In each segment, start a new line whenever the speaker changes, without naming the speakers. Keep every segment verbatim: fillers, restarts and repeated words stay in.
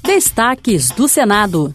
Destaques do Senado.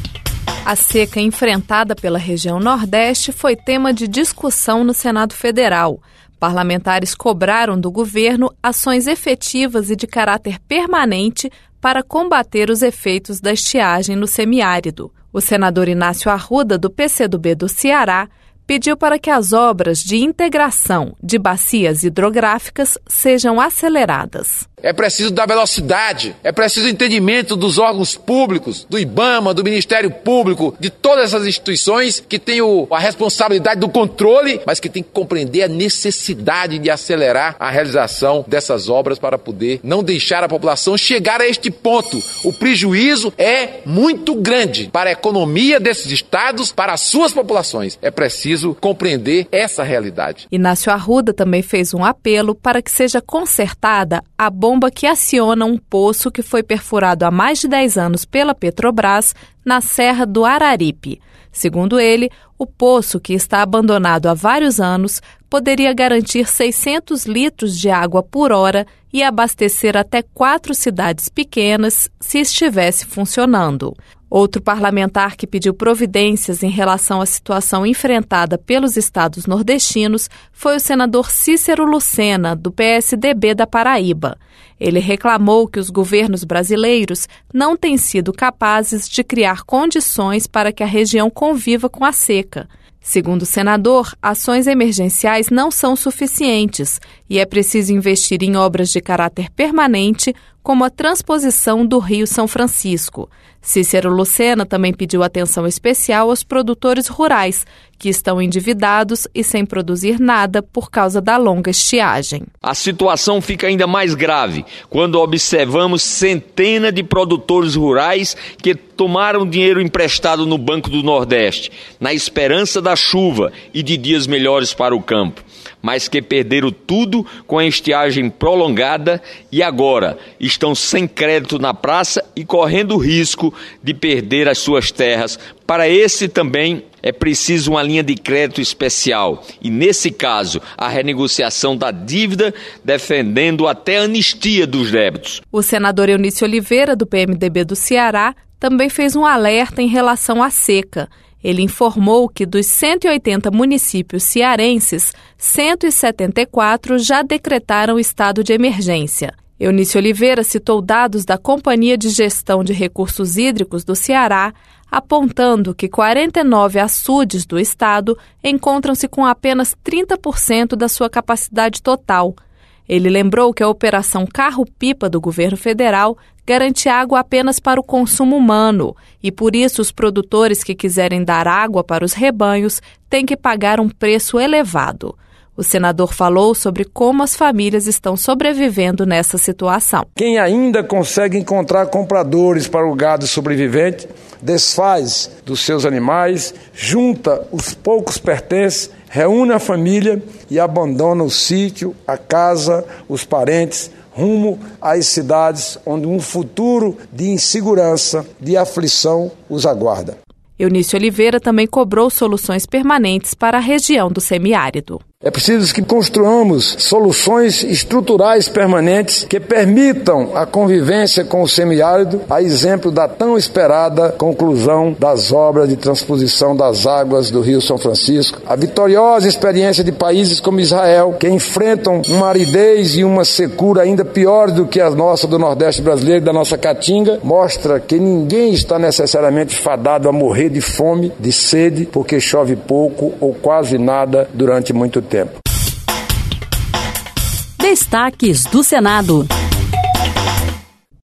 A seca enfrentada pela região Nordeste foi tema de discussão no Senado Federal. Parlamentares cobraram do governo ações efetivas e de caráter permanente para combater os efeitos da estiagem no semiárido. O senador Inácio Arruda, do P C do B do Ceará, pediu para que as obras de integração de bacias hidrográficas sejam aceleradas.
É preciso dar velocidade, é preciso entendimento dos órgãos públicos, do IBAMA, do Ministério Público, de todas essas instituições que têm o, a responsabilidade do controle, mas que têm que compreender a necessidade de acelerar a realização dessas obras para poder não deixar a população chegar a este ponto. O prejuízo é muito grande para a economia desses estados, para as suas populações. É preciso compreender essa realidade.
Inácio Arruda também fez um apelo para que seja consertada a bomba bomba que aciona um poço que foi perfurado há mais de dez anos pela Petrobras na Serra do Araripe. Segundo ele, o poço, que está abandonado há vários anos, poderia garantir seiscentos litros de água por hora e abastecer até quatro cidades pequenas se estivesse funcionando. Outro parlamentar que pediu providências em relação à situação enfrentada pelos estados nordestinos foi o senador Cícero Lucena, do P S D B da Paraíba. Ele reclamou que os governos brasileiros não têm sido capazes de criar condições para que a região conviva com a seca. Segundo o senador, ações emergenciais não são suficientes e é preciso investir em obras de caráter permanente, como a transposição do Rio São Francisco. Cícero Lucena também pediu atenção especial aos produtores rurais, que estão endividados e sem produzir nada por causa da longa estiagem.
A situação fica ainda mais grave quando observamos centenas de produtores rurais que tomaram dinheiro emprestado no Banco do Nordeste, na esperança da chuva e de dias melhores para o campo, mas que perderam tudo com a estiagem prolongada e agora estão sem crédito na praça e correndo o risco de perder as suas terras. Para esse também é preciso uma linha de crédito especial e, nesse caso, a renegociação da dívida, defendendo até a anistia dos débitos.
O senador Eunício Oliveira, do P M D B do Ceará, também fez um alerta em relação à seca. Ele informou que dos cento e oitenta municípios cearenses, cento e setenta e quatro já decretaram estado de emergência. Eunício Oliveira citou dados da Companhia de Gestão de Recursos Hídricos do Ceará, apontando que quarenta e nove açudes do estado encontram-se com apenas trinta por cento da sua capacidade total. Ele lembrou que a Operação Carro-Pipa do governo federal garante água apenas para o consumo humano e, por isso, os produtores que quiserem dar água para os rebanhos têm que pagar um preço elevado. O senador falou sobre como as famílias estão sobrevivendo nessa situação.
Quem ainda consegue encontrar compradores para o gado sobrevivente, desfaz dos seus animais, junta os poucos pertences, reúne a família e abandona o sítio, a casa, os parentes, rumo às cidades onde um futuro de insegurança, de aflição os aguarda.
Eunício Oliveira também cobrou soluções permanentes para a região do semiárido.
É preciso que construamos soluções estruturais permanentes que permitam a convivência com o semiárido, a exemplo da tão esperada conclusão das obras de transposição das águas do Rio São Francisco, a vitoriosa experiência de países como Israel, que enfrentam uma aridez e uma secura ainda pior do que a nossa do Nordeste brasileiro, da nossa Caatinga, mostra que ninguém está necessariamente fadado a morrer de fome, de sede, porque chove pouco ou quase nada durante muito tempo.
Destaques do Senado.